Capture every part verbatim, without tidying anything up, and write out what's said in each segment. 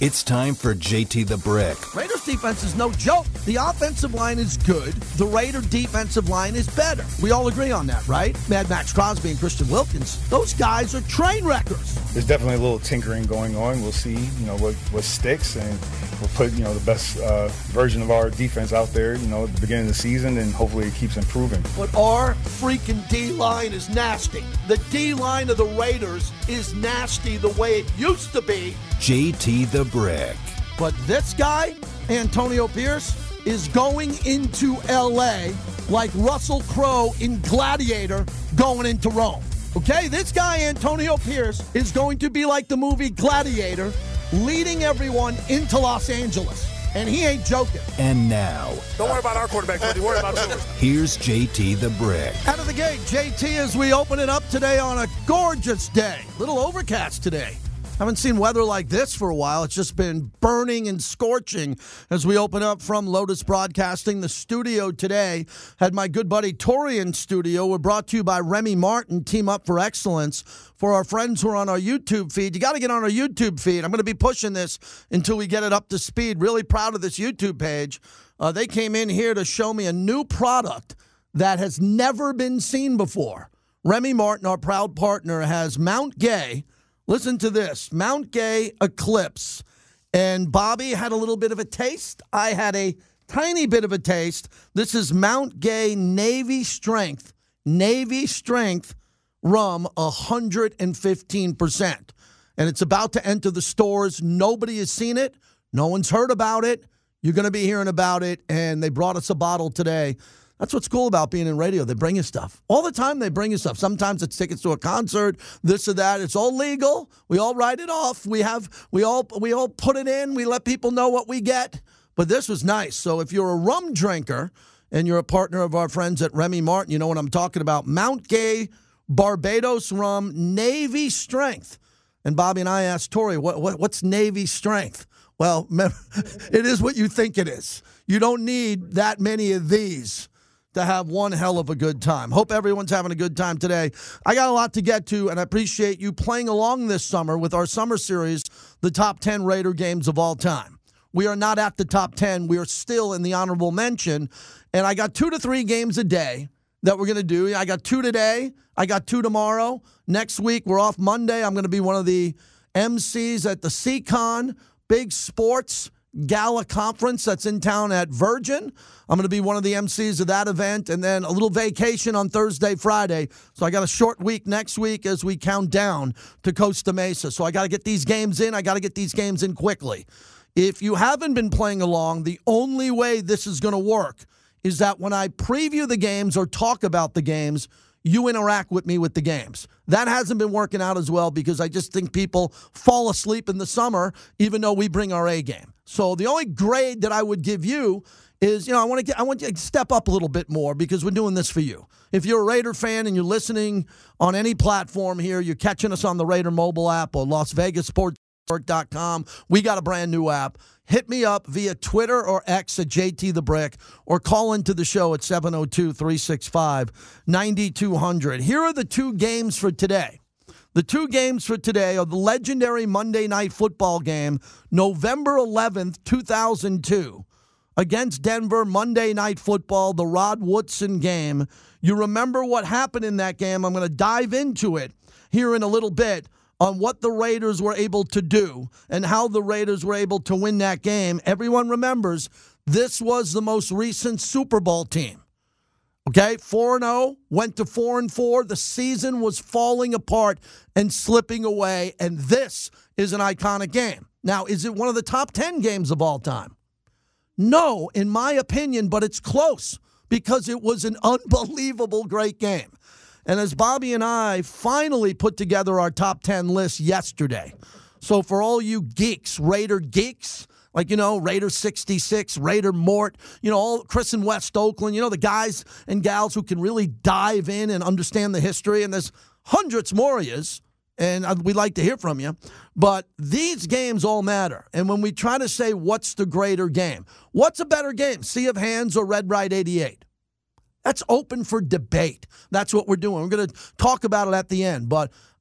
It's time for J T the Brick. Raiders defense is no joke. The offensive line is good. The Raider defensive line is better. We all agree on that, right? Mad Max Crosby and Christian Wilkins, those guys are train wreckers. There's definitely a little tinkering going on. We'll see, you know, what, what sticks, and we'll put, you know, the best uh, version of our defense out there, you know, at the beginning of the season, and hopefully it keeps improving. But our freaking D-line is nasty. The D-line of the Raiders is nasty the way it used to be. J T the Brick. But this guy, Antonio Pierce, is going into L A like Russell Crowe in Gladiator going into Rome. Okay, this guy, Antonio Pierce, is going to be like the movie Gladiator, leading everyone into Los Angeles. And he ain't joking. And now, don't worry about our quarterback, buddy. Worry about yours. Here's J T the Brick. Out of the gate, J T, as we open it up today on a gorgeous day. Little overcast today. Haven't seen weather like this for a while. It's just been burning and scorching as we open up from Lotus Broadcasting. The studio today had my good buddy Tori in studio. We're brought to you by Remy Martin, Team Up for Excellence. For our friends who are on our YouTube feed, you got to get on our YouTube feed. I'm going to be pushing this until we get it up to speed. Really proud of this YouTube page. Uh, they came in here to show me a new product that has never been seen before. Remy Martin, our proud partner, has Mount Gay. Listen to this, Mount Gay Eclipse. And Bobby had a little bit of a taste. I had a tiny bit of a taste. This is Mount Gay Navy Strength. Navy Strength rum, one hundred fifteen percent. And it's about to enter the stores. Nobody has seen it. No one's heard about it. You're going to be hearing about it. And they brought us a bottle today. That's what's cool about being in radio. They bring you stuff. All the time they bring you stuff. Sometimes it's tickets to a concert, this or that. It's all legal. We all write it off. We have we all we all put it in. We let people know what we get. But this was nice. So if you're a rum drinker and you're a partner of our friends at Remy Martin, you know what I'm talking about. Mount Gay Barbados Rum, Navy Strength. And Bobby and I asked Tori, what, what what's Navy Strength? Well, it is what you think it is. You don't need that many of these to have one hell of a good time. Hope everyone's having a good time today. I got a lot to get to, and I appreciate you playing along this summer with our summer series, the top ten Raider games of all time. We are not at the top ten. We are still in the honorable mention, and I got two to three games a day that we're going to do. I got two today. I got two tomorrow. Next week, we're off Monday. I'm going to be one of the M Cs at the C-Con Big Sports Gala Conference that's in town at Virgin. I'm going to be one of the M Cs of that event, and then a little vacation on Thursday, Friday. So I got a short week next week as we count down to Costa Mesa. So I got to get these games in. I got to get these games in quickly. If you haven't been playing along, the only way this is going to work is that when I preview the games or talk about the games, you interact with me with the games. That hasn't been working out as well because I just think people fall asleep in the summer even though we bring our A game. So the only grade that I would give you is, you know, I want to get, I want you to step up a little bit more because we're doing this for you. If you're a Raider fan and you're listening on any platform here, you're catching us on the Raider mobile app or Las Vegas Sports dot com. We got a brand new app. Hit me up via Twitter or X at J T the Brick or call into the show at seven oh two, three six five, nine two hundred. Here are the two games for today. The two games for today are the legendary Monday Night Football game, November eleventh, two thousand two, against Denver, Monday Night Football, the Rod Woodson game. You remember what happened in that game. I'm going to dive into it here in a little bit on what the Raiders were able to do and how the Raiders were able to win that game. Everyone remembers this was the most recent Super Bowl team. Okay, four and oh, went to four and four. The season was falling apart and slipping away, and this is an iconic game. Now, is it one of the top ten games of all time? No, in my opinion, but it's close because it was an unbelievable great game. And as Bobby and I finally put together our top ten list yesterday. So for all you geeks, Raider geeks, like, you know, Raider sixty-six, Raider Mort, you know, all Chris and West Oakland, you know, the guys and gals who can really dive in and understand the history. And there's hundreds more of yous, and we'd like to hear from you. But these games all matter. And when we try to say what's the greater game, what's a better game, Sea of Hands or Red Ride eighty-eight? That's open for debate. That's what we're doing. We're going to talk about it at the end. But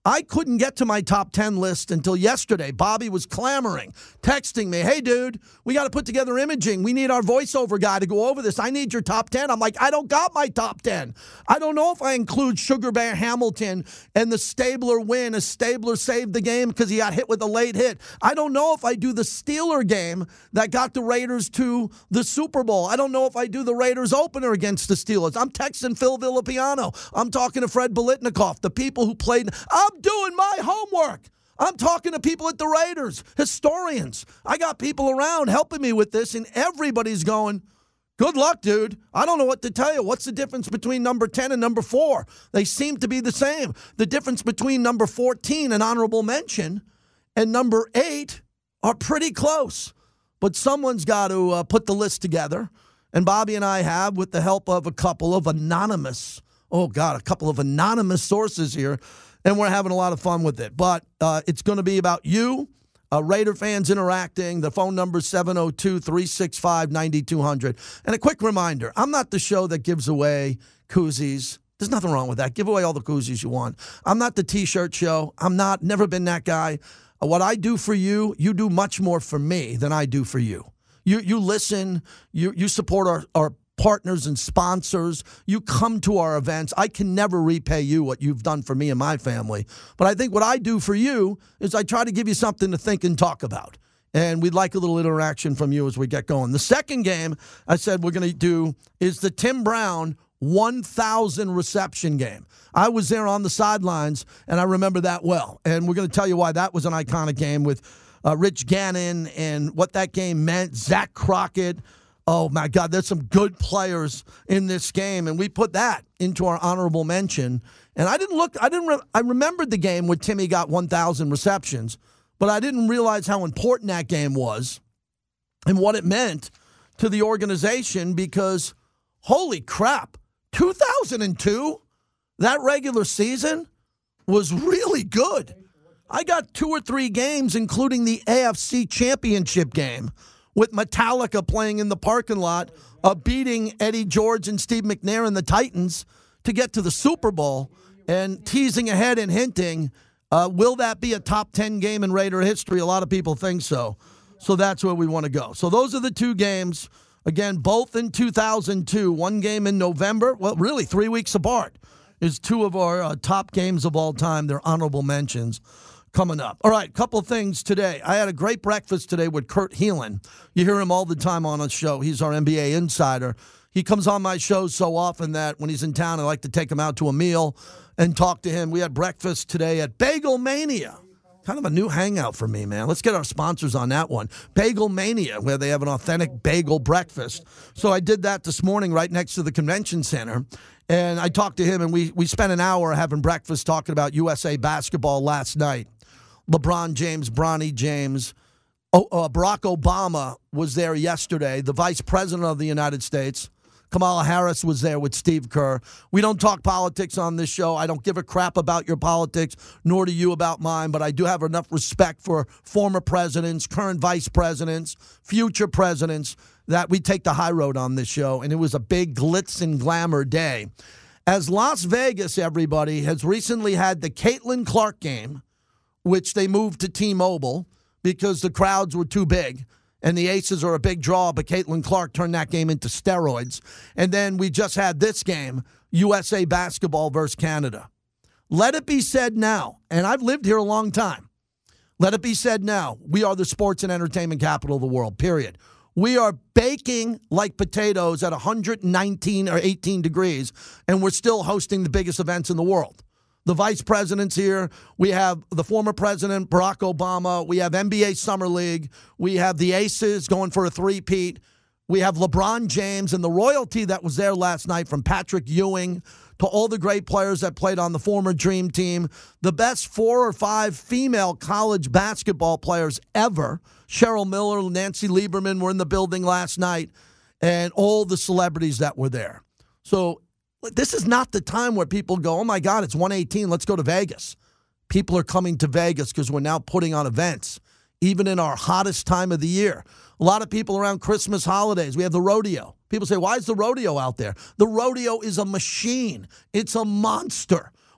I couldn't get to my top ten list until yesterday. Bobby was clamoring, texting me, hey, dude, we got to put together imaging. We need our voiceover guy to go over this. I need your top ten. I'm like, I don't got my top ten. I don't know if I include Sugar Bear Hamilton and the Stabler win as Stabler saved the game because he got hit with a late hit. I don't know if I do the Steeler game that got the Raiders to the Super Bowl. I don't know if I do the Raiders opener against the Steelers. I'm texting Phil Villapiano. I'm talking to Fred Biletnikoff, the people who played. I'm doing my homework. I'm talking to people at the Raiders, historians. I got people around helping me with this, and everybody's going, good luck, dude. I don't know what to tell you. What's the difference between number ten and number four? They seem to be the same. The difference between number fourteen, an honorable mention, and number eight are pretty close. But someone's got to uh, put the list together, and Bobby and I have, with the help of a couple of anonymous, oh, God, a couple of anonymous sources here, and we're having a lot of fun with it. But uh, it's going to be about you, uh, Raider fans interacting. The phone number is seven oh two, three six five, nine two hundred. And a quick reminder, I'm not the show that gives away koozies. There's nothing wrong with that. Give away all the koozies you want. I'm not the T-shirt show. I'm not, never been that guy. Uh, what I do for you, you do much more for me than I do for you. You you listen, you, you support our, our partners and sponsors. You come to our events. I can never repay you what you've done for me and my family. But I think what I do for you is I try to give you something to think and talk about. And we'd like a little interaction from you as we get going. The second game I said we're going to do is the Tim Brown one thousand reception game. I was there on the sidelines, and I remember that well. And we're going to tell you why that was an iconic game with uh, Rich Gannon and what that game meant. Zach Crockett. Oh, my God, there's some good players in this game, and we put that into our honorable mention. And I didn't look, I didn't, re- I remembered the game when Timmy got one thousand receptions, but I didn't realize how important that game was and what it meant to the organization because, holy crap, two thousand two, that regular season was really good. I got two or three games, including the A F C Championship game, with Metallica playing in the parking lot, uh, beating Eddie George and Steve McNair and the Titans to get to the Super Bowl, and teasing ahead and hinting, uh, will that be a top ten game in Raider history? A lot of people think so. So that's where we want to go. So those are the two games, again, both in two thousand two. One game in November, well, really three weeks apart, is two of our uh, top games of all time. They're honorable mentions coming up. All right, couple of things today. I had a great breakfast today with Kurt Heelan. You hear him all the time on a show. He's our N B A insider. He comes on my show so often that when he's in town, I like to take him out to a meal and talk to him. We had breakfast today at Bagel Mania. Kind of a new hangout for me, man. Let's get our sponsors on that one. Bagel Mania, where they have an authentic bagel breakfast. So I did that this morning right next to the convention center. And I talked to him, and we, we spent an hour having breakfast talking about U S A basketball last night. LeBron James, Bronny James. Oh, uh, Barack Obama was there yesterday, the vice president of the United States. Kamala Harris was there with Steve Kerr. We don't talk politics on this show. I don't give a crap about your politics, nor do you about mine, but I do have enough respect for former presidents, current vice presidents, future presidents, that we take the high road on this show, and it was a big glitz and glamour day. As Las Vegas, everybody, has recently had the Caitlin Clark game, which they moved to T-Mobile because the crowds were too big. And the Aces are a big draw, but Caitlin Clark turned that game into steroids. And then we just had this game, U S A basketball versus Canada. Let it be said now, and I've lived here a long time. Let it be said now, we are the sports and entertainment capital of the world, period. We are baking like potatoes at one hundred nineteen or eighteen degrees, and we're still hosting the biggest events in the world. The vice president's here. We have the former president, Barack Obama. We have N B A Summer League. We have the Aces going for a three-peat. We have LeBron James and the royalty that was there last night, from Patrick Ewing to all the great players that played on the former Dream Team. The best four or five female college basketball players ever. Cheryl Miller, Nancy Lieberman were in the building last night, and all the celebrities that were there. So this is not the time where people go, oh, my God, it's one eighteen, let's go to Vegas. People are coming to Vegas because we're now putting on events, even in our hottest time of the year. A lot of people around Christmas holidays, we have the rodeo. People say, why is the rodeo out there? The rodeo is a machine. It's a monster.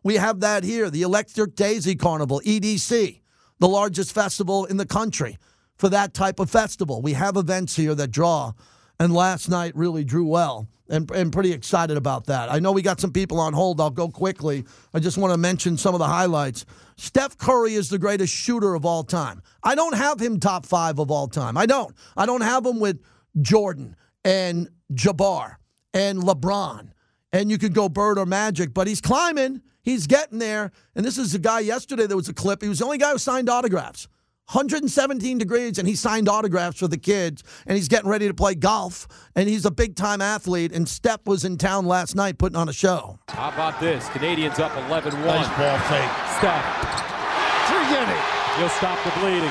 We have that here, the Electric Daisy Carnival, E D C, the largest festival in the country for that type of festival. We have events here that draw, and last night really drew well, and, and pretty excited about that. I know we got some people on hold. I'll go quickly. I just want to mention some of the highlights. Steph Curry is the greatest shooter of all time. I don't have him top five of all time. I don't. I don't have him with Jordan and Jabbar and LeBron. And you could go Bird or Magic, but he's climbing. He's getting there. And this is a guy yesterday, there was a clip. He was the only guy who signed autographs. one hundred seventeen degrees, and he signed autographs for the kids. And he's getting ready to play golf. And he's a big-time athlete. And Steph was in town last night putting on a show. How about this? Canadians up eleven one. Nice ball fake. Steph. Forget it. He'll stop the bleeding.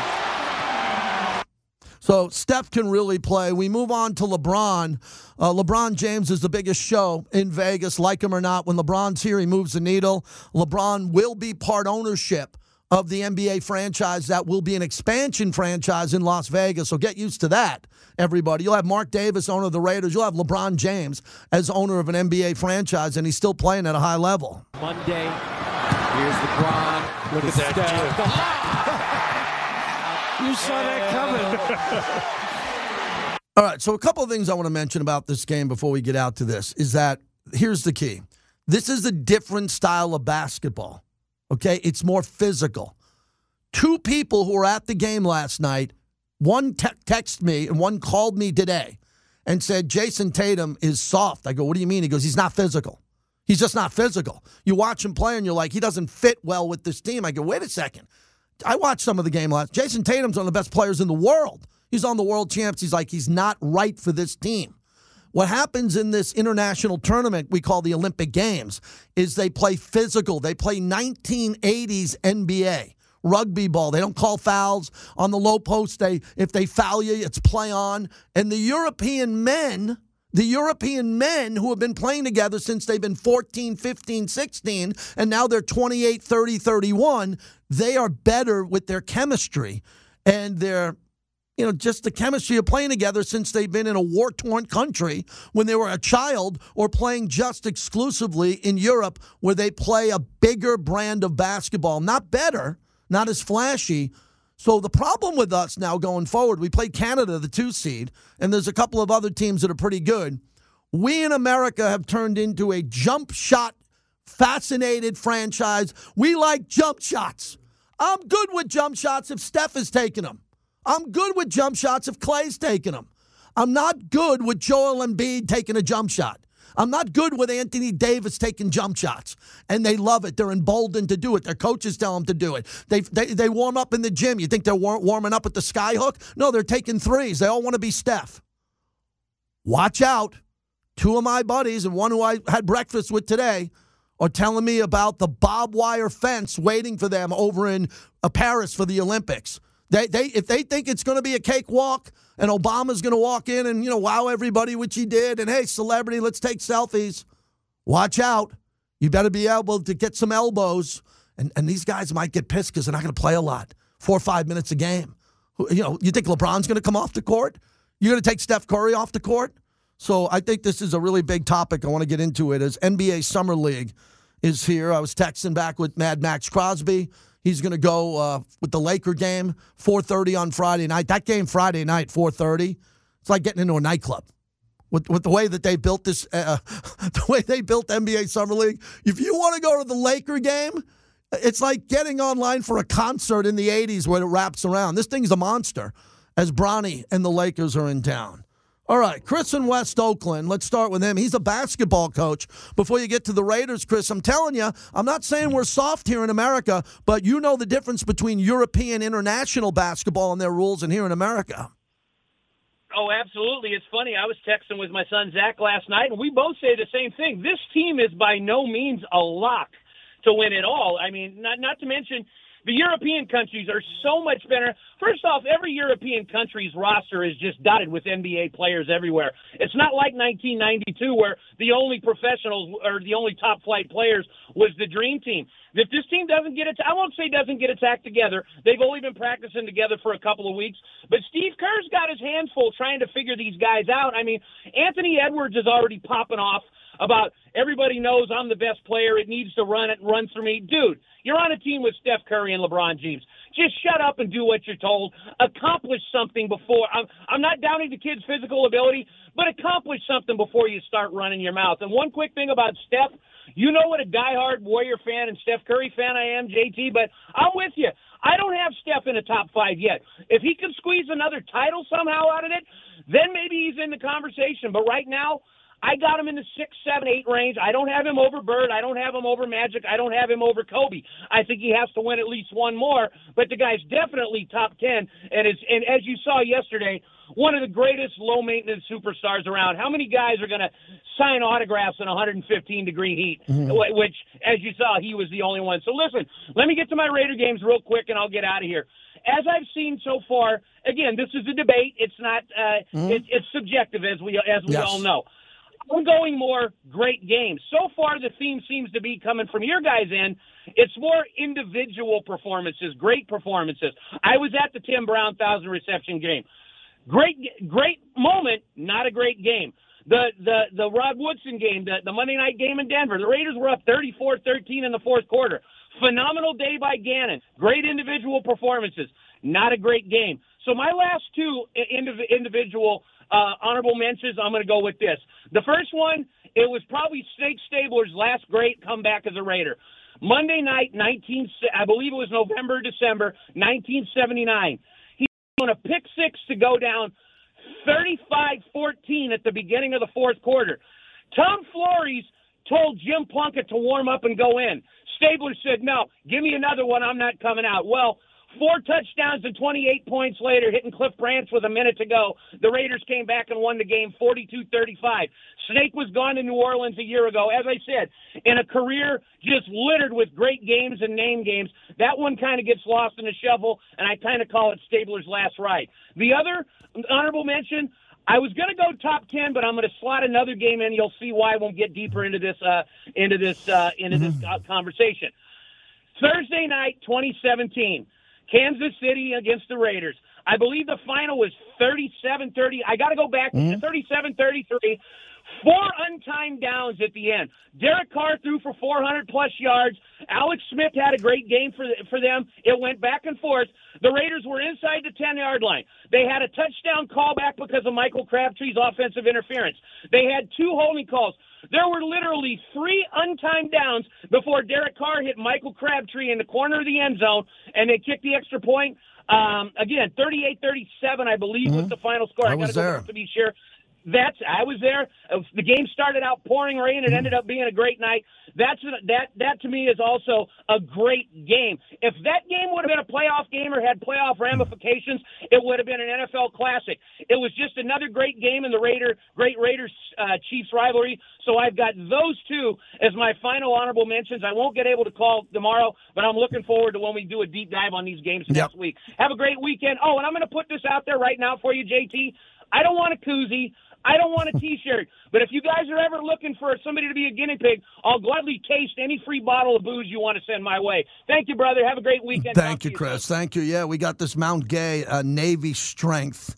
So Steph can really play. We move on to LeBron. Uh, LeBron James is the biggest show in Vegas, like him or not. When LeBron's here, he moves the needle. LeBron will be part ownership of the N B A franchise that will be an expansion franchise in Las Vegas. So get used to that, everybody. You'll have Mark Davis, owner of the Raiders. You'll have LeBron James as owner of an N B A franchise, and he's still playing at a high level. Monday, here's LeBron. Look at that. You saw that coming. All right, so a couple of things I want to mention about this game before we get out to this is that here's the key. This is a different style of basketball, okay? It's more physical. Two people who were at the game last night, one te- texted me and one called me today and said, Jason Tatum is soft. I go, what do you mean? He goes, he's not physical. He's just not physical. You watch him play and you're like, he doesn't fit well with this team. I go, wait a second. I watched some of the game last. Jason Tatum's one of the best players in the world. He's on the world champs. He's like, he's not right for this team. What happens in this international tournament we call the Olympic Games is they play physical. They play nineteen eighties N B A. Rugby ball. They don't call fouls on the low post. They if they foul you, it's play on. And the European men, the European men who have been playing together since they've been fourteen, fifteen, sixteen, and now they're twenty-eight, thirty, thirty-one, they are better with their chemistry and their, you know, just the chemistry of playing together since they've been in a war-torn country when they were a child or playing just exclusively in Europe where they play a bigger brand of basketball. Not better, not as flashy. So the problem with us now going forward, we played Canada, the two seed, and there's a couple of other teams that are pretty good. We in America have turned into a jump shot fascinated franchise. We like jump shots. I'm good with jump shots if Steph is taking them. I'm good with jump shots if Clay's taking them. I'm not good with Joel Embiid taking a jump shot. I'm not good with Anthony Davis taking jump shots. And they love it. They're emboldened to do it. Their coaches tell them to do it. They they, they warm up in the gym. You think they're war- warming up at the skyhook? No, they're taking threes. They all want to be Steph. Watch out. Two of my buddies, and one who I had breakfast with today, are telling me about the barbed wire fence waiting for them over in uh, Paris for the Olympics. They, they, if they think it's going to be a cakewalk and Obama's going to walk in and, you know, wow everybody, which he did, and, hey, celebrity, let's take selfies, watch out. You better be able to get some elbows. And, and these guys might get pissed because they're not going to play a lot, four or five minutes a game. You know, you think LeBron's going to come off the court? You're going to take Steph Curry off the court? So I think this is a really big topic. I want to get into it as N B A Summer League is here. I was texting back with Mad Max Crosby. He's going to go uh, with the Laker game, four thirty on Friday night. That game Friday night, four thirty, it's like getting into a nightclub. With, with the way that they built this, uh, the way they built N B A Summer League, if you want to go to the Laker game, it's like getting online for a concert in the eighties where it wraps around. This thing's a monster as Bronny and the Lakers are in town. All right, Chris in West Oakland. Let's start with him. He's a basketball coach. Before you get to the Raiders, Chris, I'm telling you, I'm not saying we're soft here in America, but you know the difference between European international basketball and their rules and here in America. Oh, absolutely. It's funny. I was texting with my son Zach last night, and we both say the same thing. This team is by no means a lock to win it all. I mean, not not to mention the European countries are so much better. First off, every European country's roster is just dotted with N B A players everywhere. It's not like nineteen ninety-two where the only professionals or the only top-flight players was the Dream Team. If this team doesn't get its, I won't say doesn't get its act together. They've only been practicing together for a couple of weeks. But Steve Kerr's got his hands full trying to figure these guys out. I mean, Anthony Edwards is already popping off. about everybody knows I'm the best player. It needs to run. It runs for me. Dude, you're on a team with Steph Curry and LeBron James. Just shut up and do what you're told. Accomplish something before. I'm, I'm not doubting the kid's physical ability, but accomplish something before you start running your mouth. And one quick thing about Steph, you know what a diehard Warrior fan and Steph Curry fan I am, J T, but I'm with you. I don't have Steph in the top five yet. If he can squeeze another title somehow out of it, then maybe he's in the conversation. But right now, I got him in the six, seven, eight range. I don't have him over Bird. I don't have him over Magic. I don't have him over Kobe. I think he has to win at least one more. But the guy's definitely top ten. And, it's, and as you saw yesterday, one of the greatest low-maintenance superstars around. How many guys are going to sign autographs in one hundred fifteen degree heat, mm-hmm. which, as you saw, he was the only one. So listen, let me get to my Raider games real quick, and I'll get out of here. As I've seen so far, again, this is a debate. It's not uh, mm-hmm. it, it's subjective, as we as we yes. all know. I'm going more great games. So far, the theme seems to be coming from your guys' end. It's more individual performances, great performances. I was at the Tim Brown thousand reception game. Great, great moment, not a great game. The the the Rod Woodson game, the, the Monday night game in Denver, the Raiders were up thirty-four thirteen in the fourth quarter. Phenomenal day by Gannon. Great individual performances. Not a great game. So my last two indiv- individual uh, honorable mentions, I'm going to go with this. The first one, it was probably Snake Stabler's last great comeback as a Raider. Monday night, nineteen, I believe it was November, December, nineteen seventy-nine. He on a pick six to go down thirty-five fourteen at the beginning of the fourth quarter. Tom Flores told Jim Plunkett to warm up and go in. Stabler said, no, give me another one. I'm not coming out. Well, four touchdowns and twenty-eight points later, hitting Cliff Branch with a minute to go, the Raiders came back and won the game forty-two thirty-five. Snake was gone to New Orleans a year ago. As I said, in a career just littered with great games and name games, that one kind of gets lost in the shuffle, and I kind of call it Stabler's last ride. The other honorable mention, I was going to go top ten, but I'm going to slot another game in. You'll see why I won't get deeper into this uh, into this uh, into this uh, conversation. Thursday night, twenty seventeen, Kansas City against the Raiders. I believe the final was thirty-seven thirty. I got to go back mm-hmm. to thirty-seven thirty-three. Four untimed downs at the end. Derek Carr threw for four hundred plus yards. Alex Smith had a great game for for them. It went back and forth. The Raiders were inside the ten-yard line. They had a touchdown callback because of Michael Crabtree's offensive interference. They had two holding calls. There were literally three untimed downs before Derek Carr hit Michael Crabtree in the corner of the end zone, and they kicked the extra point. Um, again, thirty-eight thirty-seven, I believe, mm-hmm. was the final score. I, I got to go back to be sure. That's I was there. The game started out pouring rain. It ended up being a great night. That's that. That to me is also a great game. If that game would have been a playoff game or had playoff ramifications, it would have been an N F L classic. It was just another great game in the Raider, great Raiders uh, Chiefs rivalry. So I've got those two as my final honorable mentions. I won't get able to call tomorrow, but I'm looking forward to when we do a deep dive on these games yep. next week. Have a great weekend. Oh, and I'm going to put this out there right now for you, J T. I don't want a koozie. I don't want a T-shirt, but if you guys are ever looking for somebody to be a guinea pig, I'll gladly taste any free bottle of booze you want to send my way. Thank you, brother. Have a great weekend. Thank you, Chris. Soon. Thank you. Yeah, we got this Mount Gay uh, Navy strength.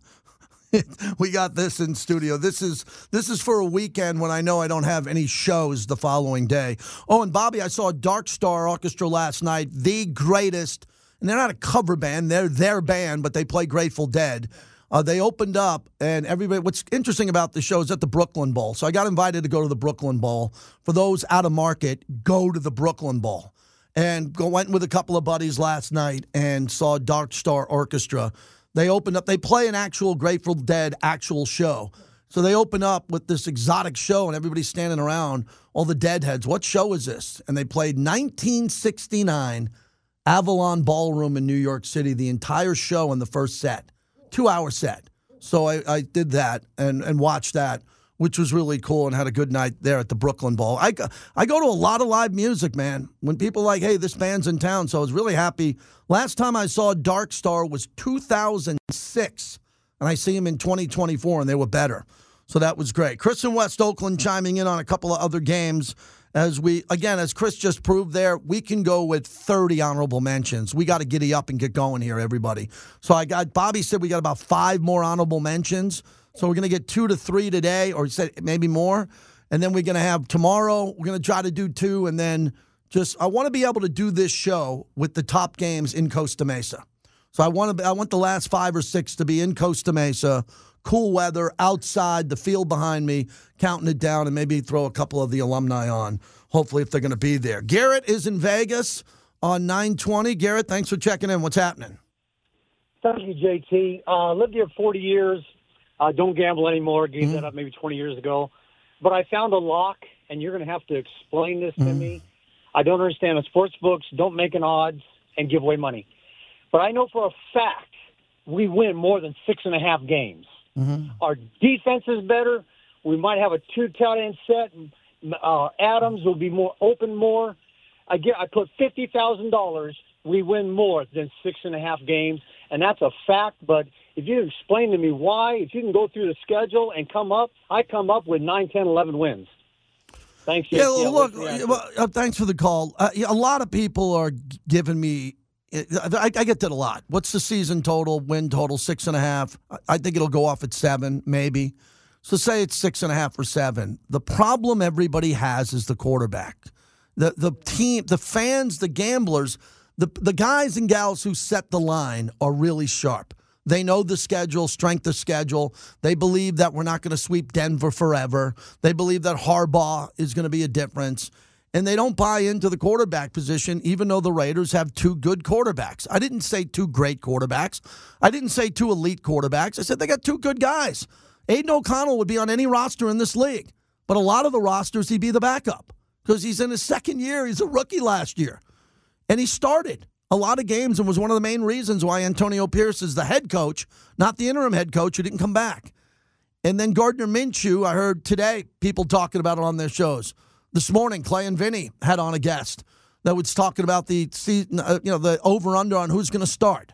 We got this in studio. This is this is for a weekend when I know I don't have any shows the following day. Oh, and Bobby, I saw Dark Star Orchestra last night, the greatest, and they're not a cover band. They're their band, but they play Grateful Dead. Uh, they opened up, and everybody. What's interesting about the show is at the Brooklyn Bowl. So I got invited to go to the Brooklyn Bowl. For those out of market, go to the Brooklyn Bowl. And go, went with a couple of buddies last night and saw Dark Star Orchestra. They opened up. They play an actual Grateful Dead actual show. So they open up with this exotic show, and everybody's standing around, all the Deadheads. What show is this? And they played nineteen sixty-nine Avalon Ballroom in New York City, the entire show in the first set. Two-hour set. So I, I did that and, and watched that, which was really cool, and had a good night there at the Brooklyn Bowl. I, I go to a lot of live music, man. When people are like, hey, this band's in town, so I was really happy. Last time I saw Dark Star was two thousand six, and I see them in twenty twenty-four, and they were better. So that was great. Chris in West Oakland chiming in on a couple of other games. As we, again, as Chris just proved there, we can go with thirty honorable mentions. We got to giddy up and get going here, everybody. So I got, Bobby said we got about five more honorable mentions. So we're going to get two to three today, or he said maybe more. And then we're going to have tomorrow, we're going to try to do two. And then just, I want to be able to do this show with the top games in Costa Mesa. So I want to, I want the last five or six to be in Costa Mesa, cool weather, outside, the field behind me, counting it down, and maybe throw a couple of the alumni on, hopefully, if they're going to be there. Garrett is in Vegas on nine twenty. Garrett, thanks for checking in. What's happening? Thank you, J T. Uh, lived here forty years. Uh, don't gamble anymore. Gave Mm-hmm. that up maybe twenty years ago. But I found a lock, and you're going to have to explain this Mm-hmm. to me. I don't understand. The sports books don't make an odds and give away money. But I know for a fact we win more than six and a half games. Mm-hmm. Our defense is better. We might have a two tight end set. Uh, Adams will be more open more. I get. I put fifty thousand dollars. We win more than six and a half games, and that's a fact. But if you explain to me why, if you can go through the schedule and come up, I come up with nine, ten, eleven wins. Thanks, J T. Yeah, well, I'll look, wait for the well, uh, thanks for the call. Uh, yeah, a lot of people are g- giving me, I, I get that a lot. What's the season total, win total, six and a half? I- I think it'll go off at seven, maybe. So say it's six and a half or seven. The problem everybody has is the quarterback. The the team, the fans, the gamblers, the the guys and gals who set the line are really sharp. They know the schedule, strength of schedule. They believe that we're not going to sweep Denver forever. They believe that Harbaugh is going to be a difference. And they don't buy into the quarterback position, even though the Raiders have two good quarterbacks. I didn't say two great quarterbacks. I didn't say two elite quarterbacks. I said they got two good guys. Aiden O'Connell would be on any roster in this league. But a lot of the rosters, he'd be the backup because he's in his second year. He's a rookie last year. And he started a lot of games and was one of the main reasons why Antonio Pierce is the head coach, not the interim head coach who didn't come back. And then Gardner Minshew, I heard today people talking about it on their shows. This morning, Clay and Vinny had on a guest that was talking about the season, uh, you know, the over-under on who's going to start.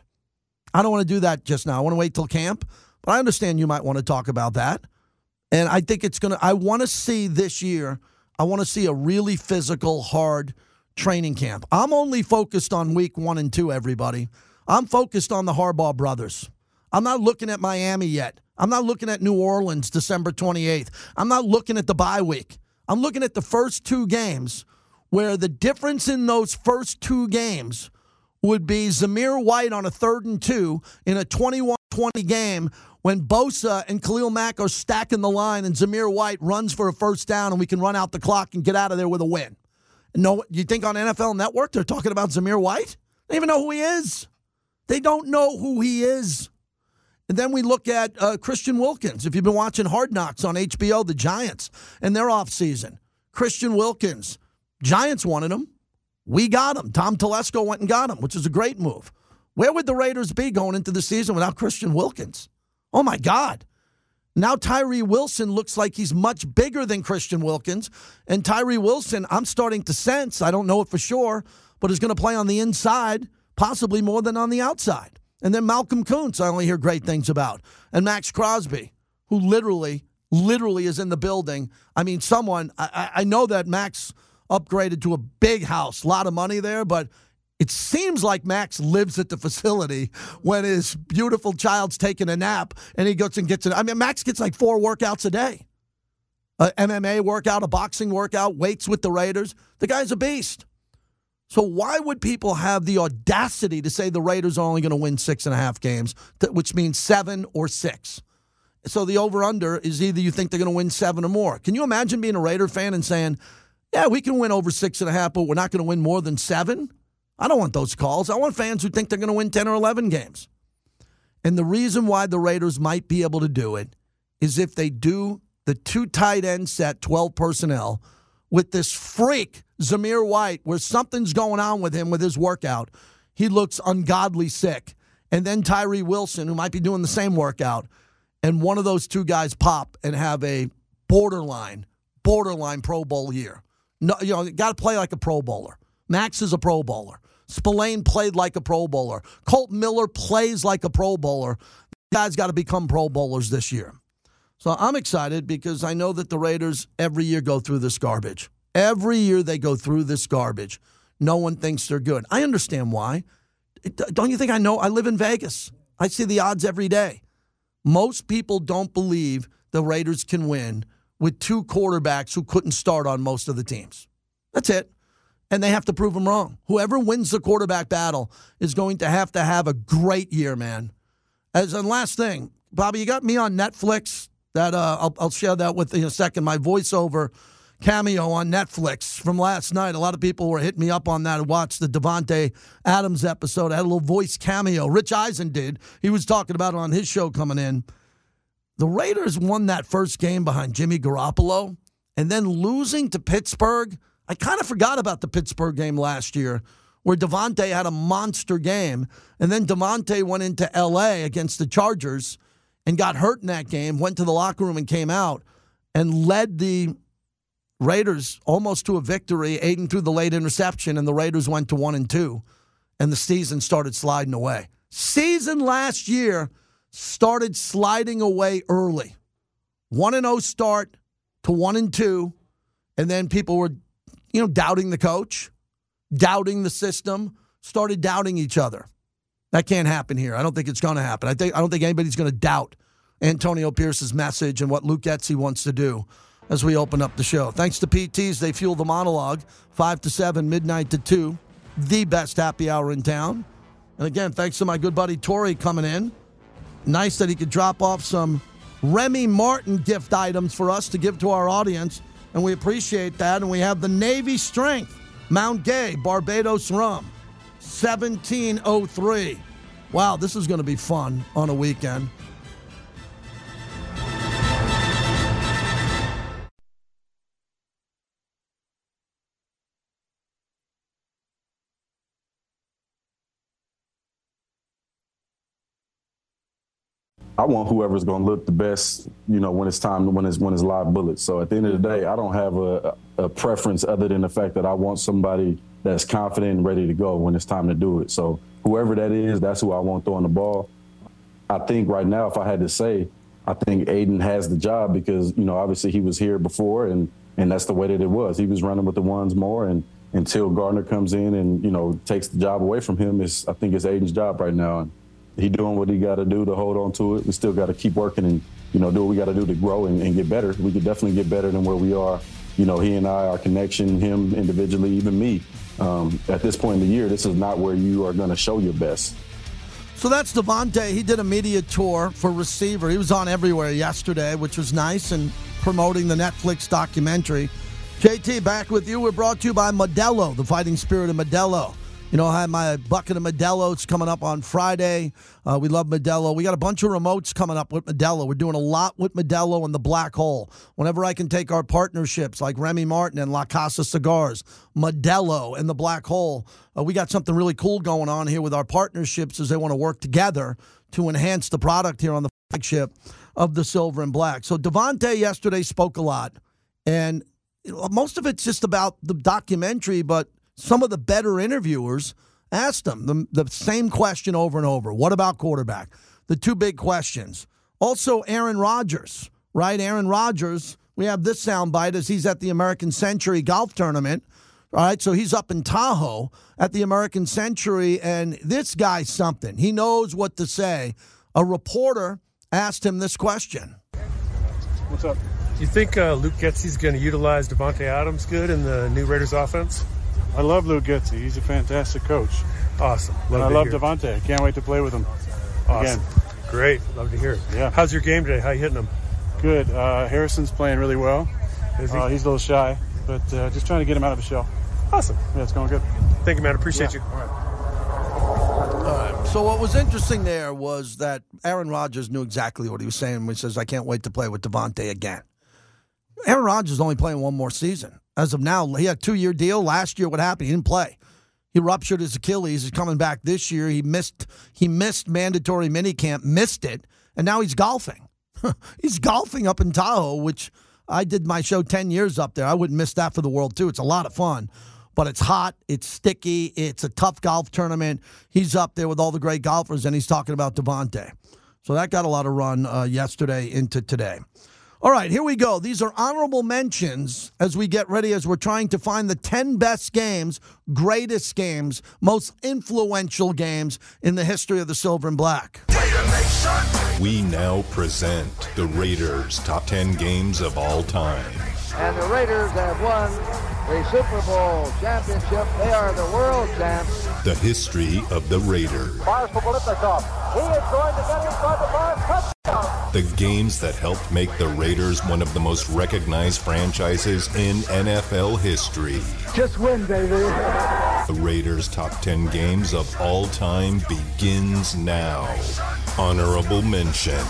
I don't want to do that just now. I want to wait till camp. But I understand you might want to talk about that. And I think it's going to – I want to see this year, I want to see a really physical, hard training camp. I'm only focused on week one and two, everybody. I'm focused on the Harbaugh brothers. I'm not looking at Miami yet. I'm not looking at New Orleans December twenty-eighth. I'm not looking at the bye week. I'm looking at the first two games where the difference in those first two games would be Zamir White on a third and two in a twenty-one twenty game when Bosa and Khalil Mack are stacking the line and Zamir White runs for a first down and we can run out the clock and get out of there with a win. No, you think on N F L Network they're talking about Zamir White? They don't even know who he is. They don't know who he is. And then we look at uh, Christian Wilkins. If you've been watching Hard Knocks on H B O, the Giants, and their offseason. Christian Wilkins. Giants wanted him. We got him. Tom Telesco went and got him, which is a great move. Where would the Raiders be going into the season without Christian Wilkins? Oh, my God. Now Tyree Wilson looks like he's much bigger than Christian Wilkins. And Tyree Wilson, I'm starting to sense, I don't know it for sure, but is going to play on the inside, possibly more than on the outside. And then Malcolm Kuntz, I only hear great things about. And Max Crosby, who literally, literally is in the building. I mean, someone, I, I know that Max upgraded to a big house, a lot of money there, but it seems like Max lives at the facility when his beautiful child's taking a nap and he goes and gets it. I mean, Max gets like four workouts a day. An M M A workout, a boxing workout, weights with the Raiders. The guy's a beast. So why would people have the audacity to say the Raiders are only going to win six and a half games, which means seven or six? So the over-under is either you think they're going to win seven or more. Can you imagine being a Raider fan and saying, yeah, we can win over six and a half, but we're not going to win more than seven? I don't want those calls. I want fans who think they're going to win ten or eleven games. And the reason why the Raiders might be able to do it is if they do the two tight end set, twelve personnel, with this freak, Zamir White, where something's going on with him with his workout. He looks ungodly sick. And then Tyree Wilson, who might be doing the same workout, and one of those two guys pop and have a borderline, borderline Pro Bowl year. No, you know, got to play like a Pro Bowler. Max is a Pro Bowler. Spillane played like a Pro Bowler. Colt Miller plays like a Pro Bowler. The guys got to become Pro Bowlers this year. So I'm excited because I know that the Raiders every year go through this garbage. Every year they go through this garbage. No one thinks they're good. I understand why. Don't you think I know? I live in Vegas. I see the odds every day. Most people don't believe the Raiders can win with two quarterbacks who couldn't start on most of the teams. That's it. And they have to prove them wrong. Whoever wins the quarterback battle is going to have to have a great year, man. As a last thing, Bobby, you got me on Netflix. That uh, I'll, I'll share that with you in a second. My voiceover cameo on Netflix from last night. A lot of people were hitting me up on that and watched the Davante Adams episode. I had a little voice cameo. Rich Eisen did. He was talking about it on his show coming in. The Raiders won that first game behind Jimmy Garoppolo, and then losing to Pittsburgh. I kind of forgot about the Pittsburgh game last year where Davante had a monster game, and then Davante went into L A against the Chargers and got hurt in that game, went to the locker room and came out and led the Raiders almost to a victory. Aiden threw the late interception, and the Raiders went to one and two, and the season started sliding away. Season last year started sliding away early. one and oh start to one and two, and then people were, you know, doubting the coach, doubting the system, started doubting each other. That can't happen here. I don't think it's going to happen. I think I don't think anybody's going to doubt Antonio Pierce's message and what Luke Getsy wants to do as we open up the show. Thanks to P Ts, they fuel the monologue. five to seven, midnight to two, the best happy hour in town. And again, thanks to my good buddy Tori coming in. Nice that he could drop off some Remy Martin gift items for us to give to our audience, and we appreciate that. And we have the Navy Strength Mount Gay Barbados Rum, seventeen oh three. Wow, this is going to be fun on a weekend. I want whoever's going to look the best, you know, when it's time, when it's when it's live bullets. So at the end of the day, I don't have a, a preference other than the fact that I want somebody that's confident and ready to go when it's time to do it. So whoever that is, that's who I want throwing the ball. I think right now, if I had to say, I think Aiden has the job because, you know, obviously he was here before, and and that's the way that it was. He was running with the ones more, and until Gardner comes in and, you know, takes the job away from him, is I think it's Aiden's job right now. And he doing what he got to do to hold on to it. We still got to keep working and, you know, do what we got to do to grow and, and get better. We could definitely get better than where we are. You know, he and I, our connection, him individually, even me. Um, at this point in the year, this is not where you are going to show your best. So that's Davante. He did a media tour for receiver. He was on everywhere yesterday, which was nice, and promoting the Netflix documentary. J T, back with you. We're brought to you by Modelo, the fighting spirit of Modelo. You know, I had my bucket of Modelo's coming up on Friday. Uh, we love Modelo. We got a bunch of remotes coming up with Modelo. We're doing a lot with Modelo and the Black Hole. Whenever I can take our partnerships like Remy Martin and La Casa Cigars, Modelo and the Black Hole, uh, we got something really cool going on here with our partnerships as they want to work together to enhance the product here on the flagship of the Silver and Black. So Davante yesterday spoke a lot, and you know, most of it's just about the documentary, but some of the better interviewers asked him the, the same question over and over. What about quarterback? The two big questions. Also, Aaron Rodgers, right? Aaron Rodgers, we have this soundbite as he's at the American Century Golf Tournament. All right, so he's up in Tahoe at the American Century, and this guy's something. He knows what to say. A reporter asked him this question. What's up? Do you think uh, Luke Getsy's going to utilize Davante Adams good in the new Raiders offense? I love Luke Getsy. He's a fantastic coach. Awesome. Love and I love hear. Davante. I can't wait to play with him awesome. again. Great. Love to hear it. Yeah. How's your game today? How you hitting him? Good. Uh, Harrison's playing really well. Is he? Uh, he's a little shy, but uh, just trying to get him out of his shell. Awesome. Yeah, it's going good. Thank you, man. Appreciate yeah. you. All right. All right. So what was interesting there was that Aaron Rodgers knew exactly what he was saying when he says, I can't wait to play with Davante again. Aaron Rodgers is only playing one more season. As of now, he had a two-year deal. Last year, what happened? He didn't play. He ruptured his Achilles. He's coming back this year. He missed He missed mandatory minicamp, missed it, and now he's golfing. He's golfing up in Tahoe, which I did my show ten years up there. I wouldn't miss that for the world, too. It's a lot of fun. But it's hot. It's sticky. It's a tough golf tournament. He's up there with all the great golfers, and he's talking about Davante. So that got a lot of run uh, yesterday into today. All right, here we go. These are honorable mentions as we get ready, as we're trying to find the ten best games, greatest games, most influential games in the history of the Silver and Black. Raider Nation. We now present the Raiders' top ten games of all time. And the Raiders have won the Super Bowl championship. They are the world champs. The history of the Raiders. Fires for Biletnikoff. He is going to get inside the five. Touchdown. The games that helped make the Raiders one of the most recognized franchises in N F L history. Just win, baby. The Raiders' top ten games of all time begins now. Honorable mention.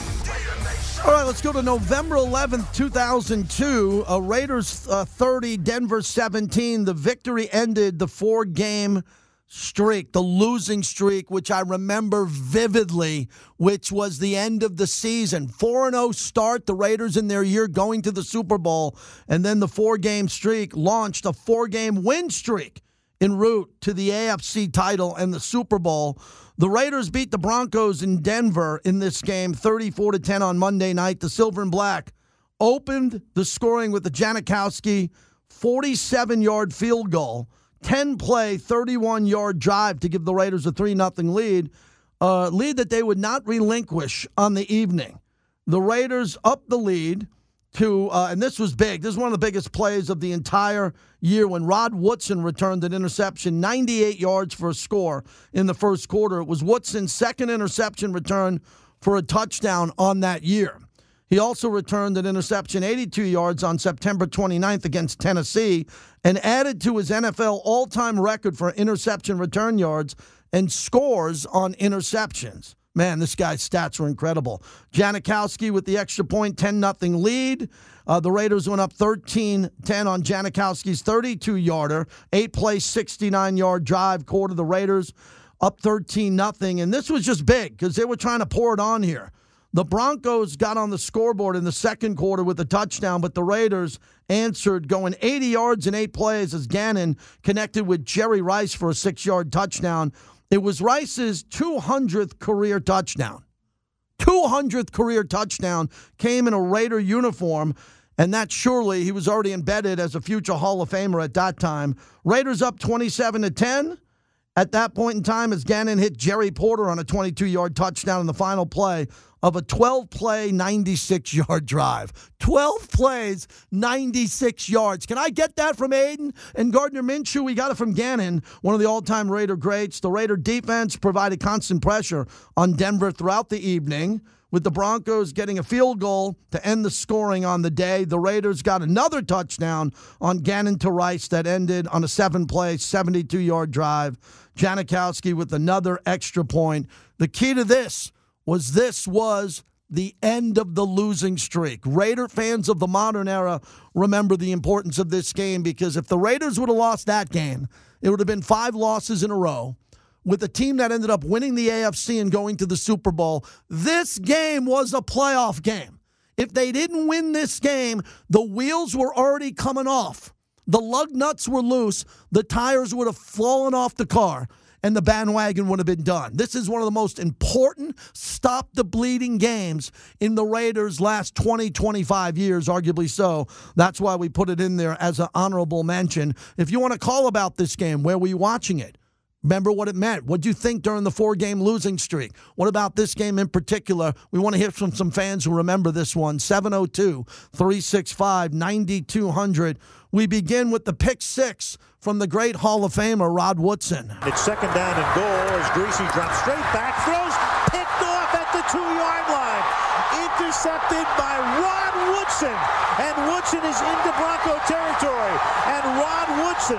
All right, let's go to November eleventh, two thousand two. Uh, Raiders uh, thirty, Denver seventeen. The victory ended the four-game streak, the losing streak, which I remember vividly, which was the end of the season. four and oh start, the Raiders in their year going to the Super Bowl, and then the four-game streak launched a four-game win streak en route to the A F C title and the Super Bowl. The Raiders beat the Broncos in Denver in this game, thirty-four to ten on Monday night. The Silver and Black opened the scoring with the Janikowski forty-seven-yard field goal, ten-play, thirty-one-yard drive to give the Raiders a three nothing lead, a lead that they would not relinquish on the evening. The Raiders upped the lead to, uh, and this was big, this is one of the biggest plays of the entire year when Rod Woodson returned an interception, ninety-eight yards for a score in the first quarter. It was Woodson's second interception return for a touchdown on that year. He also returned an interception, eighty-two yards, on September twenty-ninth against Tennessee, and added to his N F L all-time record for interception return yards and scores on interceptions. Man, this guy's stats were incredible. Janikowski with the extra point, ten nothing lead. Uh, the Raiders went up thirteen ten on Janikowski's thirty-two-yarder, eight-play, sixty-nine-yard drive, quarter the Raiders up thirteen nothing. And this was just big because they were trying to pour it on here. The Broncos got on the scoreboard in the second quarter with a touchdown, but the Raiders answered going eighty yards in eight plays as Gannon connected with Jerry Rice for a six-yard touchdown. It was Rice's two hundredth career touchdown. two hundredth career touchdown came in a Raider uniform, and that surely he was already embedded as a future Hall of Famer at that time. Raiders up twenty-seven to ten. At that point in time, as Gannon hit Jerry Porter on a twenty-two-yard touchdown in the final play of a twelve-play, ninety-six-yard drive. twelve plays, ninety-six yards. Can I get that from Aiden and Gardner Minshew? We got it from Gannon, one of the all-time Raider greats. The Raider defense provided constant pressure on Denver throughout the evening, with the Broncos getting a field goal to end the scoring on the day. The Raiders got another touchdown on Gannon to Rice that ended on a seven-play, seventy-two-yard drive. Janikowski with another extra point. The key to this was this was the end of the losing streak. Raider fans of the modern era remember the importance of this game, because if the Raiders would have lost that game, it would have been five losses in a row with a team that ended up winning the A F C and going to the Super Bowl. This game was a playoff game. If they didn't win this game, the wheels were already coming off. The lug nuts were loose. The tires would have fallen off the car, and the bandwagon would have been done. This is one of the most important stop-the-bleeding games in the Raiders' last twenty, twenty-five years, arguably so. That's why we put it in there as an honorable mention. If you want to call about this game, where were you watching it? Remember what it meant. What did you think during the four-game losing streak? What about this game in particular? We want to hear from some fans who remember this one. seven oh two, three six five, nine two hundred. We begin with the pick six from the great Hall of Famer, Rod Woodson. It's second down and goal as Greasy drops straight back, throws, picked off at the two-yard line. Intercepted by Rod Woodson. And Woodson is into Bronco territory. And Rod Woodson,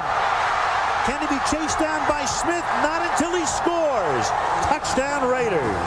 can he be chased down by Smith? Not until he scores. Touchdown Raiders.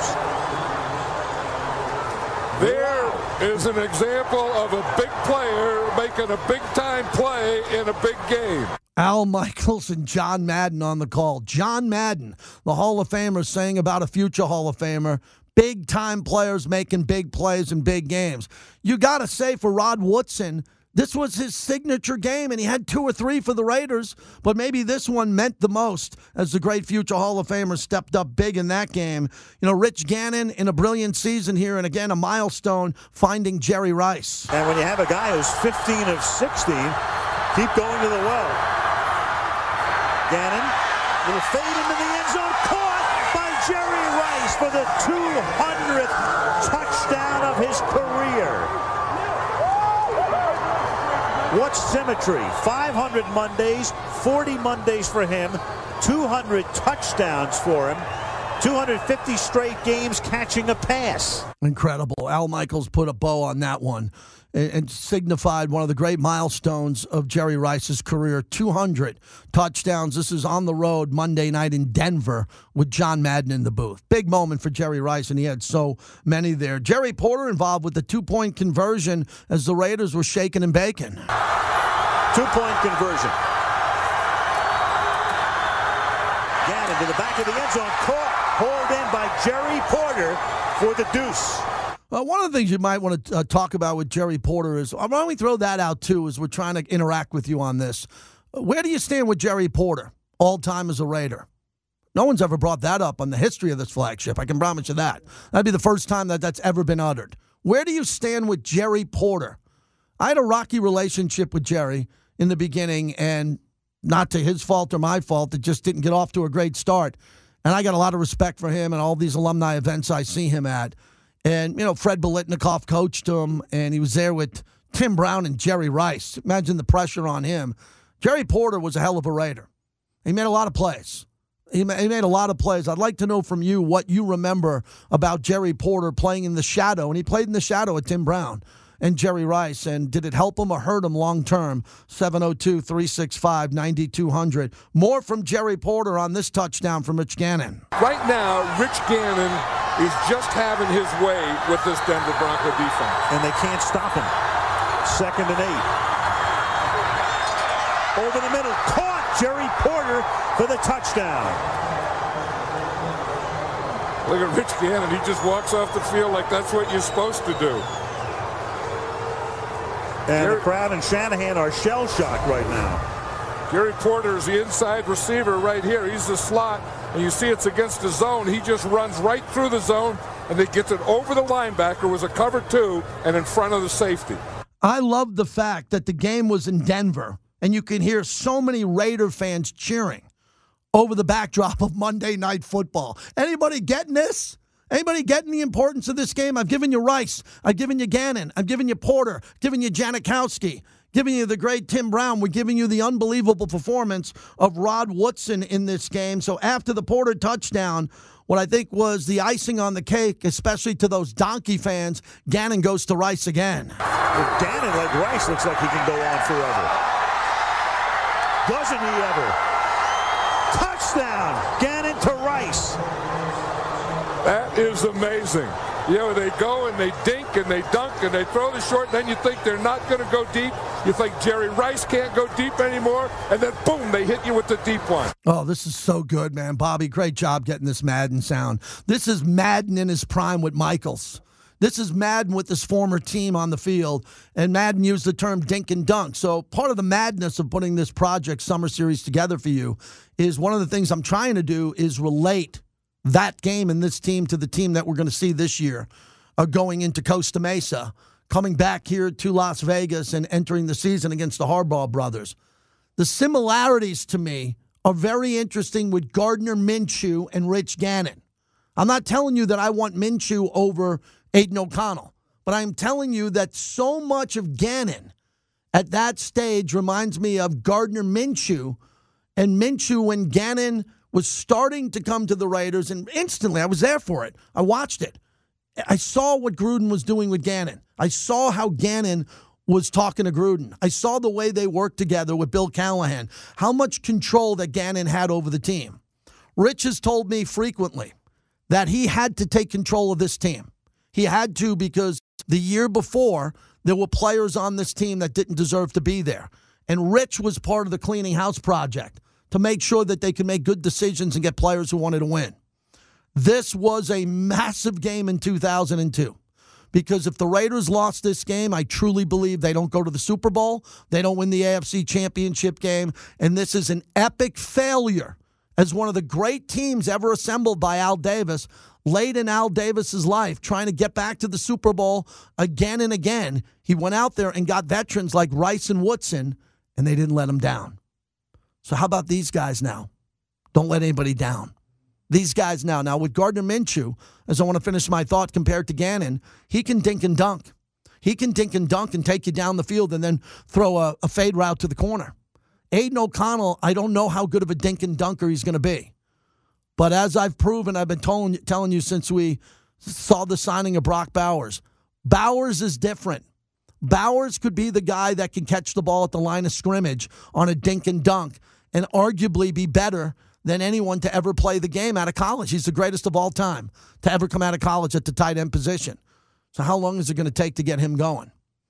There is an example of a big player making a big-time play in a big game. Al Michaels and John Madden on the call. John Madden, the Hall of Famer, saying about a future Hall of Famer, big-time players making big plays in big games. You got to say for Rod Woodson, this was his signature game, and he had two or three for the Raiders, but maybe this one meant the most as the great future Hall of Famer stepped up big in that game. You know, Rich Gannon in a brilliant season here, and again, a milestone, finding Jerry Rice. And when you have a guy who's fifteen of sixteen, keep going to the well. Gannon, little fade into the end zone, caught by Jerry Rice for the two hundredth touchdown. What symmetry. five hundred Mondays, forty Mondays for him, two hundred touchdowns for him, two hundred fifty straight games catching a pass. Incredible. Al Michaels put a bow on that one and, and signified one of the great milestones of Jerry Rice's career, two hundred touchdowns. This is on the road Monday night in Denver with John Madden in the booth. Big moment for Jerry Rice, and he had so many there. Jerry Porter involved with the two-point conversion as the Raiders were shaking and baking. Two-point conversion. Gannon to the back of the end zone, caught, hauled in by Jerry Porter for the deuce. Uh, one of the things you might want to uh, talk about with Jerry Porter is, why don't we throw that out too as we're trying to interact with you on this. Where do you stand with Jerry Porter, all time as a Raider? No one's ever brought that up on the history of this flagship. I can promise you that. That'd be the first time that that's ever been uttered. Where do you stand with Jerry Porter? I had a rocky relationship with Jerry in the beginning, and not to his fault or my fault, it just didn't get off to a great start. And I got a lot of respect for him and all these alumni events I see him at. And, you know, Fred Biletnikoff coached him, and he was there with Tim Brown and Jerry Rice. Imagine the pressure on him. Jerry Porter was a hell of a Raider. He made a lot of plays. He made a lot of plays. I'd like to know from you what you remember about Jerry Porter playing in the shadow. And he played in the shadow of Tim Brown and Jerry Rice. And did it help him or hurt him long term? seven oh two, three six five, nine two hundred. More from Jerry Porter on this touchdown from Rich Gannon. Right now, Rich Gannon is just having his way with this Denver Bronco defense. And they can't stop him. Second and eight. Over the middle. Caught Jerry Porter for the touchdown. Look at Rich Gannon. He just walks off the field like that's what you're supposed to do. And Jerry, the crowd and Shanahan are shell-shocked right now. Jerry Porter is the inside receiver right here. He's the slot, and you see it's against the zone. He just runs right through the zone, and they gets it over the linebacker, was a cover two, and in front of the safety. I love the fact that the game was in Denver, and you can hear so many Raider fans cheering over the backdrop of Monday Night Football. Anybody getting this? Anybody getting the importance of this game? I've given you Rice. I've given you Gannon. I've given you Porter. Giving you Janikowski. Giving you the great Tim Brown. We're giving you the unbelievable performance of Rod Woodson in this game. So after the Porter touchdown, what I think was the icing on the cake, especially to those Donkey fans, Gannon goes to Rice again. Well, Gannon, like Rice, looks like he can go on forever. Doesn't he ever? Touchdown! Gannon to Rice. That is amazing. You know, they go and they dink and they dunk and they throw the short, and then you think they're not going to go deep. You think Jerry Rice can't go deep anymore, and then boom, they hit you with the deep one. Oh, this is so good, man. Bobby, great job getting this Madden sound. This is Madden in his prime with Michaels. This is Madden with his former team on the field, and Madden used the term dink and dunk. So part of the madness of putting this project Summer Series together for you is one of the things I'm trying to do is relate that game and this team to the team that we're going to see this year, uh, going into Costa Mesa, coming back here to Las Vegas and entering the season against the Harbaugh brothers. The similarities to me are very interesting with Gardner Minshew and Rich Gannon. I'm not telling you that I want Minshew over Aiden O'Connell, but I'm telling you that so much of Gannon at that stage reminds me of Gardner Minshew, and Minshew when Gannon was starting to come to the Raiders, and instantly, I was there for it. I watched it. I saw what Gruden was doing with Gannon. I saw how Gannon was talking to Gruden. I saw the way they worked together with Bill Callahan, how much control that Gannon had over the team. Rich has told me frequently that he had to take control of this team. He had to because the year before, there were players on this team that didn't deserve to be there. And Rich was part of the cleaning house project to make sure that they could make good decisions and get players who wanted to win. This was a massive game in two thousand two because if the Raiders lost this game, I truly believe they don't go to the Super Bowl, they don't win the A F C Championship game, and this is an epic failure as one of the great teams ever assembled by Al Davis, late in Al Davis's life, trying to get back to the Super Bowl again and again. He went out there and got veterans like Rice and Woodson, and they didn't let him down. So how about these guys now? Don't let anybody down. These guys now. Now with Gardner Minshew, as I want to finish my thought compared to Gannon, he can dink and dunk. He can dink and dunk and take you down the field and then throw a, a fade route to the corner. Aiden O'Connell, I don't know how good of a dink and dunker he's going to be. But as I've proven, I've been telling, telling you since we saw the signing of Brock Bowers, Bowers is different. Bowers could be the guy that can catch the ball at the line of scrimmage on a dink and dunk and arguably be better than anyone to ever play the game out of college. He's the greatest of all time to ever come out of college at the tight end position. So how long is it going to take to get him going?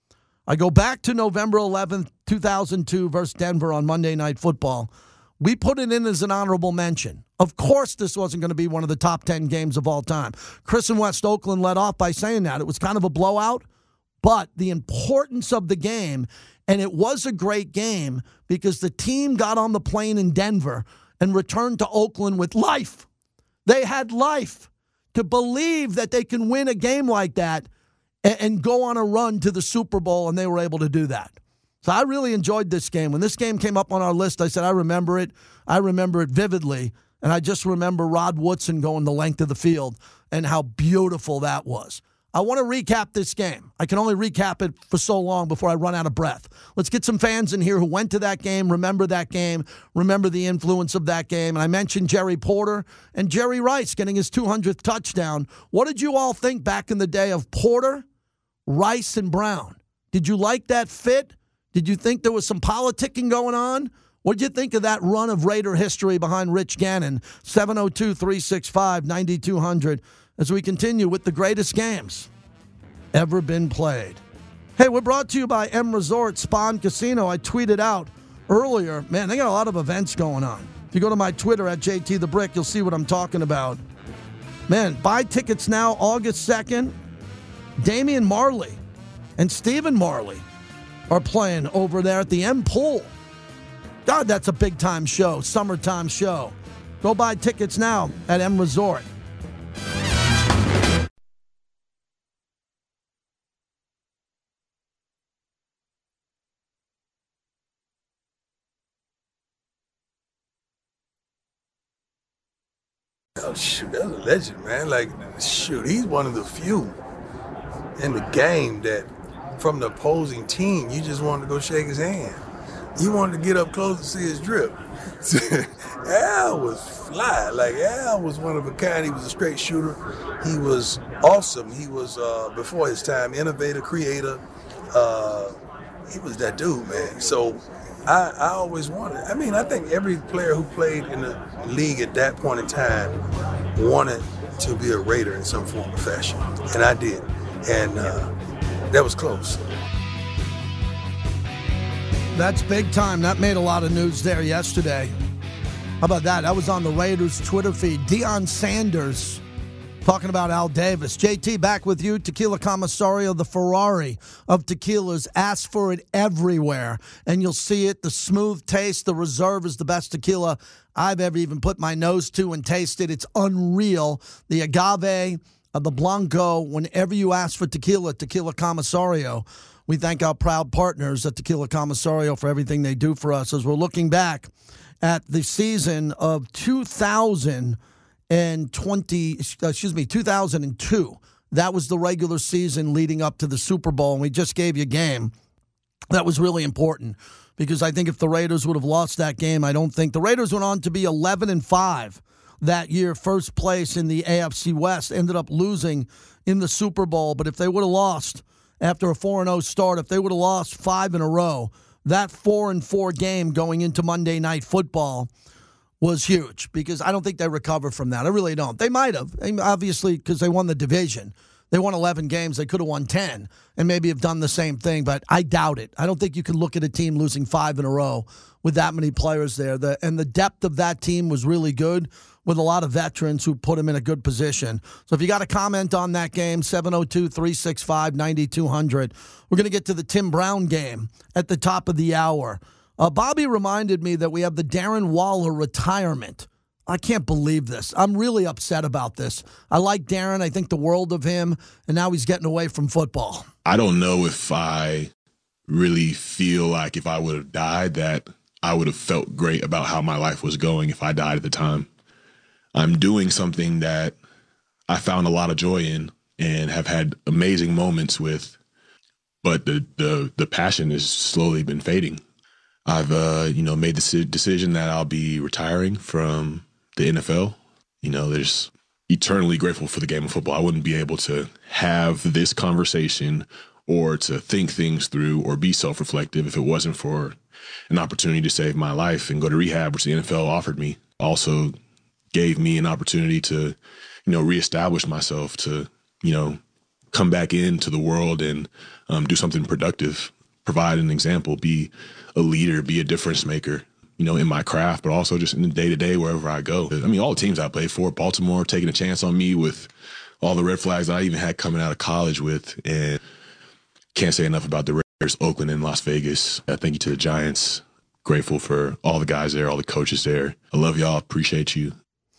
I go back to November eleventh, two thousand two versus Denver on Monday Night Football. We put it in as an honorable mention. Of course this wasn't going to be one of the top ten games of all time. Chris in West Oakland led off by saying that. It was kind of a blowout, but the importance of the game, and it was a great game because the team got on the plane in Denver and returned to Oakland with life. They had life to believe that they can win a game like that and, and go on a run to the Super Bowl, and they were able to do that. So I really enjoyed this game. When this game came up on our list, I said, I remember it. I remember it vividly, and I just remember Rod Woodson going the length of the field and how beautiful that was. I want to recap this game. I can only recap it for so long before I run out of breath. Let's get some fans in here who went to that game, remember that game, remember the influence of that game. And I mentioned Jerry Porter and Jerry Rice getting his two hundredth touchdown. What did you all think back in the day of Porter, Rice, and Brown? Did you like that fit? Did you think there was some politicking going on? What did you think of that run of Raider history behind Rich Gannon? seven oh two, three six five, nine two hundred. As we continue with the greatest games ever been played. Hey, we're brought to you by M Resort Spa and Casino. I tweeted out earlier, man, they got a lot of events going on. If you go to my Twitter at J T The Brick, you'll see what I'm talking about. Man, buy tickets now, August second. Damian Marley and Stephen Marley are playing over there at the M Pool. God, that's a big-time show, summertime show. Go buy tickets now at M Resort. Oh, shoot, that's a legend, man. Like, shoot, he's one of the few in the game that from the opposing team, you just wanted to go shake his hand. You wanted to get up close and see his drip. Al was fly. Like, Al was one of a kind. He was a straight shooter. He was awesome. He was, uh, before his time, innovator, creator. Uh, he was that dude, man. So I, I always wanted, I mean, I think every player who played in the league at that point in time wanted to be a Raider in some form or fashion. And I did. And uh, that was close. That's big time. That made a lot of news there yesterday. How about that? That was on the Raiders Twitter feed. Deion Sanders talking about Al Davis. J T, back with you. Tequila Commissario, the Ferrari of tequilas. Ask for it everywhere, and you'll see it. The smooth taste. The Reserve is the best tequila I've ever even put my nose to and tasted. It's unreal. The agave, uh, the Blanco, whenever you ask for tequila, Tequila Commissario. We thank our proud partners at Tequila Commissario for everything they do for us as we're looking back at the season of two thousand twenty, excuse me, two thousand two. That was the regular season leading up to the Super Bowl, and we just gave you a game that was really important because I think if the Raiders would have lost that game, I don't think the Raiders went on to be eleven and five that year, first place in the A F C West, ended up losing in the Super Bowl, but if they would have lost after a four and oh start, if they would have lost five in a row, that four and four game going into Monday Night Football was huge because I don't think they recover from that. I really don't. They might have, obviously, because they won the division. They won eleven games. They could have won ten and maybe have done the same thing, but I doubt it. I don't think you can look at a team losing five in a row with that many players there. The, and the depth of that team was really good with a lot of veterans who put them in a good position. So if you got a comment on that game, seven oh two, three six five, nine two hundred. We're going to get to the Tim Brown game at the top of the hour. Uh, Bobby reminded me that we have the Darren Waller retirement. I can't believe this. I'm really upset about this. I like Darren. I think the world of him, and now he's getting away from football. I don't know if I really feel like if I would have died that I would have felt great about how my life was going if I died at the time. I'm doing something that I found a lot of joy in and have had amazing moments with. but the the the passion has slowly been fading. I've uh, you know made the decision that I'll be retiring from the N F L. You know, there's eternally grateful for the game of football. I wouldn't be able to have this conversation or to think things through or be self-reflective if it wasn't for an opportunity to save my life and go to rehab, which the N F L offered me. Also gave me an opportunity to, you know, reestablish myself, to, you know, come back into the world and um, do something productive, provide an example, be a leader, be a difference maker, you know, in my craft, but also just in the day-to-day wherever I go. I mean, all the teams I played for, Baltimore taking a chance on me with all the red flags I even had coming out of college with, and can't say enough about the Raiders, Oakland, and Las Vegas. Uh, thank you to the Giants. Grateful for all the guys there, all the coaches there. I love y'all. Appreciate you.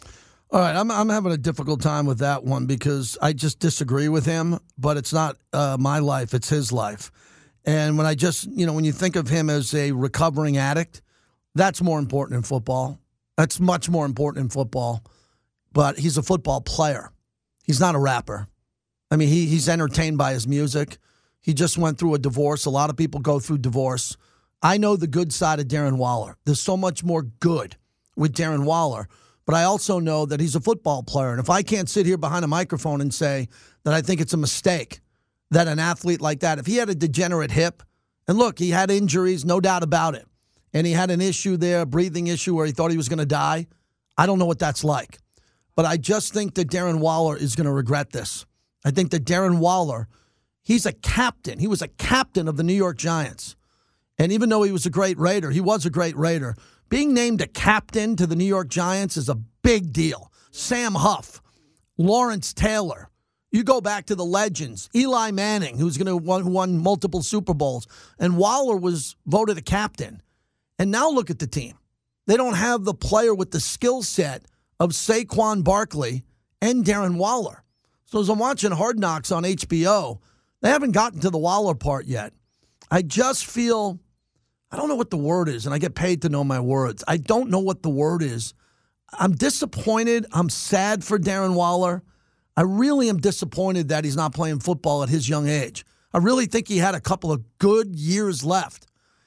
All right, I'm I'm having a difficult time with that one because I just disagree with him, but it's not uh, my life, it's his life. And when I just, you know, when you think of him as a recovering addict, that's more important in football. That's much more important in football. But he's a football player. He's not a rapper. I mean, he he's entertained by his music. He just went through a divorce. A lot of people go through divorce. I know the good side of Darren Waller. There's so much more good with Darren Waller. But I also know that he's a football player. And if I can't sit here behind a microphone and say that I think it's a mistake that an athlete like that, if he had a degenerate hip, and look, he had injuries, no doubt about it, and he had an issue there, a breathing issue where he thought he was going to die, I don't know what that's like. But I just think that Darren Waller is going to regret this. I think that Darren Waller, he's a captain. He was a captain of the New York Giants. And even though he was a great Raider, he was a great Raider, being named a captain to the New York Giants is a big deal. Sam Huff, Lawrence Taylor. You go back to the legends. Eli Manning, who's going to won, who won multiple Super Bowls. And Waller was voted a captain. And now look at the team. They don't have the player with the skill set of Saquon Barkley and Darren Waller. So as I'm watching Hard Knocks on H B O, they haven't gotten to the Waller part yet. I just feel, I don't know what the word is, and I get paid to know my words. I don't know what the word is. I'm disappointed. I'm sad for Darren Waller. I really am disappointed that he's not playing football at his young age. I really think he had a couple of good years left.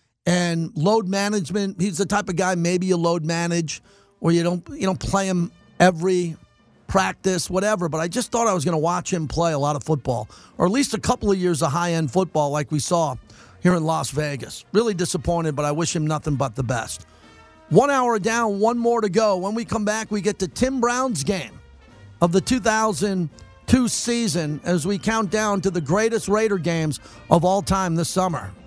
And load management, he's the type of guy maybe you load manage or you don't you don't play him every practice, whatever. But I just thought I was going to watch him play a lot of football, or at least a couple of years of high-end football like we saw here in Las Vegas. Really disappointed, but I wish him nothing but the best. One hour down, one more to go. When we come back, we get to Tim Brown's game of the two thousand two season as we count down to the greatest Raider games of all time this summer.